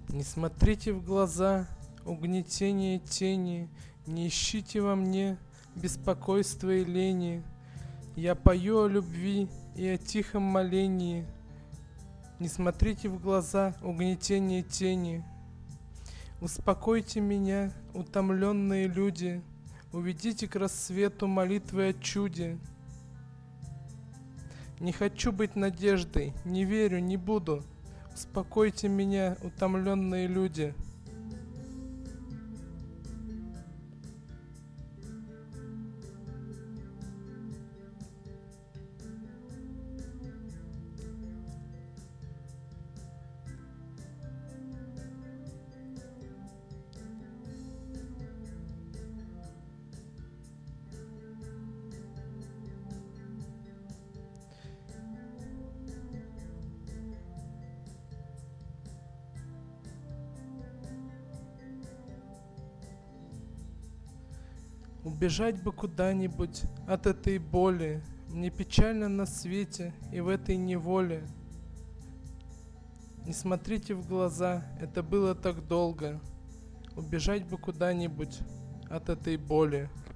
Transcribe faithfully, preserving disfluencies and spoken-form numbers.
Не смотрите в глаза, угнетение тени, не ищите во мне беспокойства и лени. Я пою о любви и о тихом молении. Не смотрите в глаза, угнетение тени. Успокойте меня, утомленные люди, уведите к рассвету молитвы о чуде. Не хочу быть надеждой, не верю, не буду. Успокойте меня, утомленные люди. Убежать бы куда-нибудь от этой боли. Мне печально на свете и в этой неволе. Не смотрите в глаза, это было так долго. Убежать бы куда-нибудь от этой боли.